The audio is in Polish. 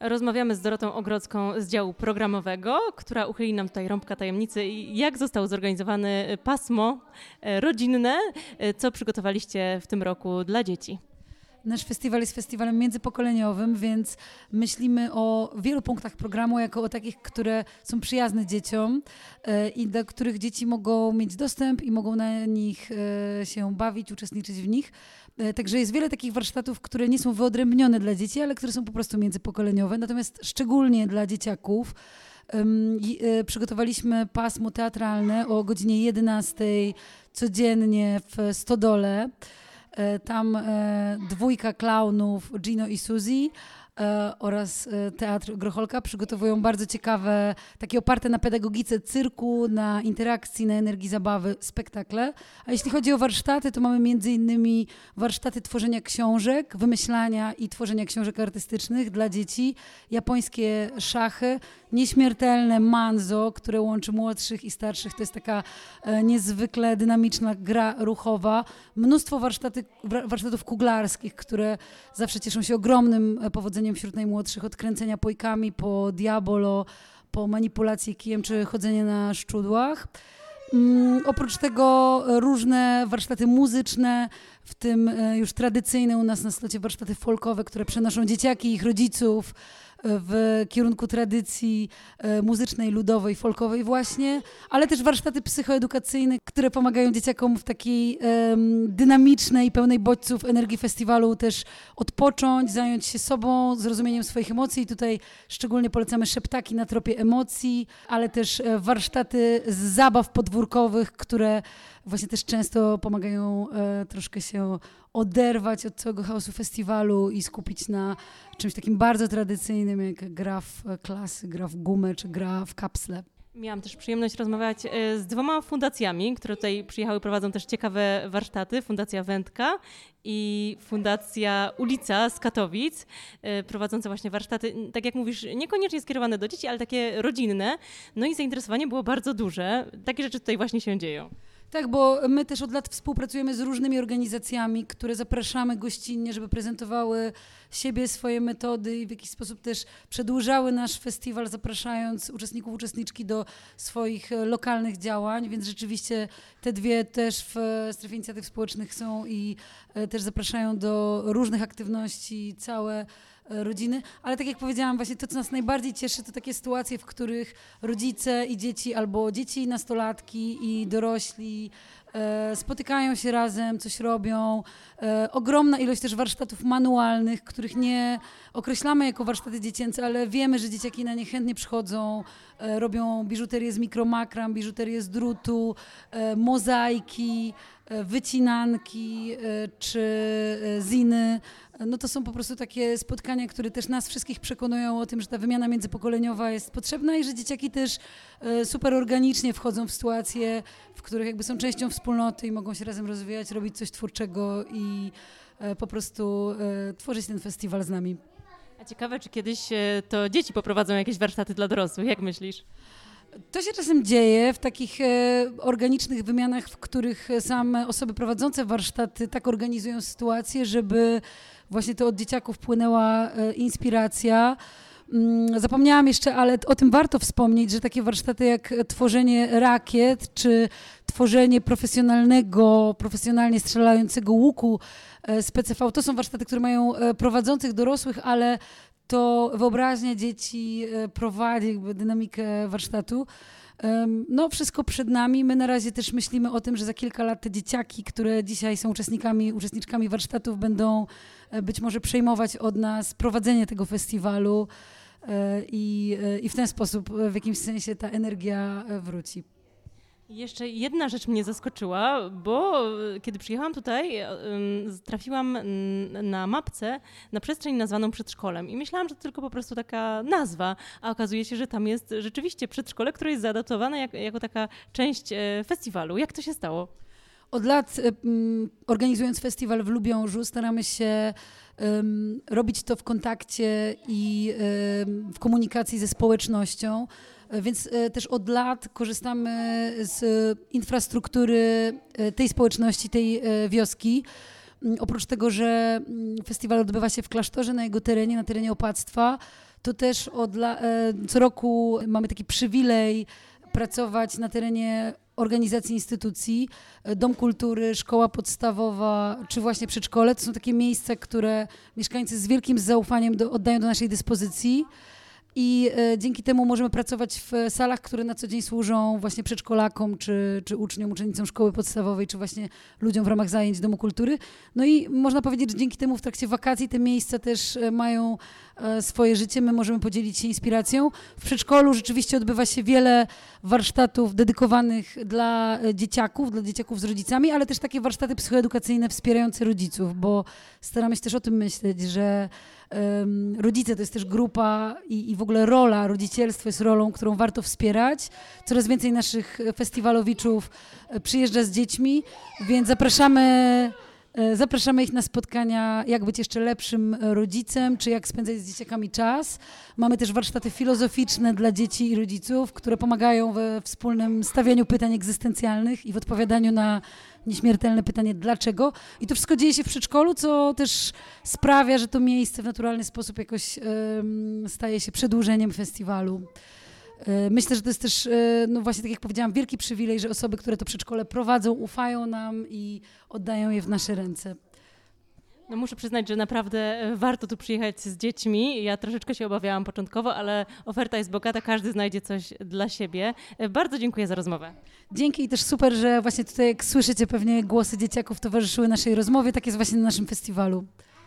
Rozmawiamy z Dorotą Ogrodzką z działu programowego, która uchyli nam tutaj rąbka tajemnicy, jak zostało zorganizowane pasmo rodzinne, co przygotowaliście w tym roku dla dzieci. Nasz festiwal jest festiwalem międzypokoleniowym, więc myślimy o wielu punktach programu jako o takich, które są przyjazne dzieciom i do których dzieci mogą mieć dostęp i mogą na nich się bawić, uczestniczyć w nich. Także jest wiele takich warsztatów, które nie są wyodrębnione dla dzieci, ale które są po prostu międzypokoleniowe. Natomiast szczególnie dla dzieciaków przygotowaliśmy pasmo teatralne o godzinie 11 codziennie w Stodole. Tam dwójka klaunów, Gino i Suzy oraz Teatr Grocholka przygotowują bardzo ciekawe, takie oparte na pedagogice cyrku, na interakcji, na energii zabawy spektakle. A jeśli chodzi o warsztaty, to mamy między innymi warsztaty tworzenia książek, wymyślania i tworzenia książek artystycznych dla dzieci, japońskie szachy, nieśmiertelne manzo, które łączy młodszych i starszych. To jest taka niezwykle dynamiczna gra ruchowa. Mnóstwo warsztatów kuglarskich, które zawsze cieszą się ogromnym powodzeniem wśród najmłodszych, od kręcenia pojkami po diabolo, po manipulację kijem czy chodzenie na szczudłach. Oprócz tego różne warsztaty muzyczne, w tym już tradycyjne u nas na slocie warsztaty folkowe, które przenoszą dzieciaki i ich rodziców w kierunku tradycji muzycznej, ludowej, folkowej właśnie, ale też warsztaty psychoedukacyjne, które pomagają dzieciakom w takiej dynamicznej, pełnej bodźców energii festiwalu też odpocząć, zająć się sobą, zrozumieniem swoich emocji. I tutaj szczególnie polecamy szeptaki na tropie emocji, ale też warsztaty z zabaw podwórkowych, które właśnie też często pomagają troszkę się oderwać od całego chaosu festiwalu i skupić na czymś takim bardzo tradycyjnym, jak gra w klasy, gra w gumę czy gra w kapsle. Miałam też przyjemność rozmawiać z dwoma fundacjami, które tutaj przyjechały, prowadzą też ciekawe warsztaty. Fundacja Wędka i Fundacja Ulica z Katowic, prowadzące właśnie warsztaty, tak jak mówisz, niekoniecznie skierowane do dzieci, ale takie rodzinne. No i zainteresowanie było bardzo duże. Takie rzeczy tutaj właśnie się dzieją. Tak, bo my też od lat współpracujemy z różnymi organizacjami, które zapraszamy gościnnie, żeby prezentowały siebie, swoje metody i w jakiś sposób też przedłużały nasz festiwal, zapraszając uczestników, uczestniczki do swoich lokalnych działań, więc rzeczywiście te dwie też w Strefie Inicjatyw Społecznych są i też zapraszają do różnych aktywności całe rodziny, ale tak jak powiedziałam, właśnie to, co nas najbardziej cieszy, to takie sytuacje, w których rodzice i dzieci, albo dzieci i nastolatki i dorośli spotykają się razem, coś robią. Ogromna ilość też warsztatów manualnych, których nie określamy jako warsztaty dziecięce, ale wiemy, że dzieciaki na nie chętnie przychodzą, robią biżuterię z mikromakram, biżuterię z drutu, mozaiki, wycinanki czy ziny. No to są po prostu takie spotkania, które też nas wszystkich przekonują o tym, że ta wymiana międzypokoleniowa jest potrzebna i że dzieciaki też super organicznie wchodzą w sytuacje, w których jakby są częścią wspólnoty i mogą się razem rozwijać, robić coś twórczego i po prostu tworzyć ten festiwal z nami. A ciekawe, czy kiedyś to dzieci poprowadzą jakieś warsztaty dla dorosłych, jak myślisz? To się czasem dzieje w takich organicznych wymianach, w których same osoby prowadzące warsztaty tak organizują sytuację, żeby właśnie to od dzieciaków płynęła inspiracja. Zapomniałam jeszcze, ale o tym warto wspomnieć, że takie warsztaty jak tworzenie rakiet, czy tworzenie profesjonalnie strzelającego łuku z PCV, to są warsztaty, które mają prowadzących dorosłych, ale to wyobraźnia dzieci prowadzi jakby dynamikę warsztatu. No wszystko przed nami. My na razie też myślimy o tym, że za kilka lat te dzieciaki, które dzisiaj są uczestniczkami warsztatów, będą być może przejmować od nas prowadzenie tego festiwalu i w ten sposób w jakimś sensie ta energia wróci. Jeszcze jedna rzecz mnie zaskoczyła, bo kiedy przyjechałam tutaj, trafiłam na mapce na przestrzeń nazwaną przedszkolem i myślałam, że to tylko po prostu taka nazwa, a okazuje się, że tam jest rzeczywiście przedszkole, które jest zaadaptowane jako taka część festiwalu. Jak to się stało? Od lat organizując festiwal w Lubiążu staramy się robić to w kontakcie i w komunikacji ze społecznością. Więc też od lat korzystamy z infrastruktury tej społeczności, tej wioski. Oprócz tego, że festiwal odbywa się w klasztorze, na jego terenie, na terenie opactwa, to też co roku mamy taki przywilej pracować na terenie organizacji, instytucji, Dom Kultury, Szkoła Podstawowa, czy właśnie przedszkole. To są takie miejsca, które mieszkańcy z wielkim zaufaniem oddają do naszej dyspozycji. I dzięki temu możemy pracować w salach, które na co dzień służą właśnie przedszkolakom, czy uczniom, uczennicom szkoły podstawowej, czy właśnie ludziom w ramach zajęć Domu Kultury. No i można powiedzieć, że dzięki temu w trakcie wakacji te miejsca też mają swoje życie. My możemy podzielić się inspiracją. W przedszkolu rzeczywiście odbywa się wiele warsztatów dedykowanych dla dzieciaków z rodzicami, ale też takie warsztaty psychoedukacyjne wspierające rodziców, bo staramy się też o tym myśleć, że rodzice to jest też grupa i w ogóle rola, rodzicielstwo jest rolą, którą warto wspierać. Coraz więcej naszych festiwalowiczów przyjeżdża z dziećmi, więc zapraszamy ich na spotkania, jak być jeszcze lepszym rodzicem, czy jak spędzać z dzieciakami czas. Mamy też warsztaty filozoficzne dla dzieci i rodziców, które pomagają we wspólnym stawianiu pytań egzystencjalnych i w odpowiadaniu na nieśmiertelne pytanie dlaczego. I to wszystko dzieje się w przedszkolu, co też sprawia, że to miejsce w naturalny sposób jakoś staje się przedłużeniem festiwalu. Myślę, że to jest też, no właśnie tak jak powiedziałam, wielki przywilej, że osoby, które to przedszkole prowadzą, ufają nam i oddają je w nasze ręce. No muszę przyznać, że naprawdę warto tu przyjechać z dziećmi. Ja troszeczkę się obawiałam początkowo, ale oferta jest bogata, każdy znajdzie coś dla siebie. Bardzo dziękuję za rozmowę. Dzięki i też super, że właśnie tutaj jak słyszycie pewnie głosy dzieciaków towarzyszyły naszej rozmowie. Tak jest właśnie na naszym festiwalu.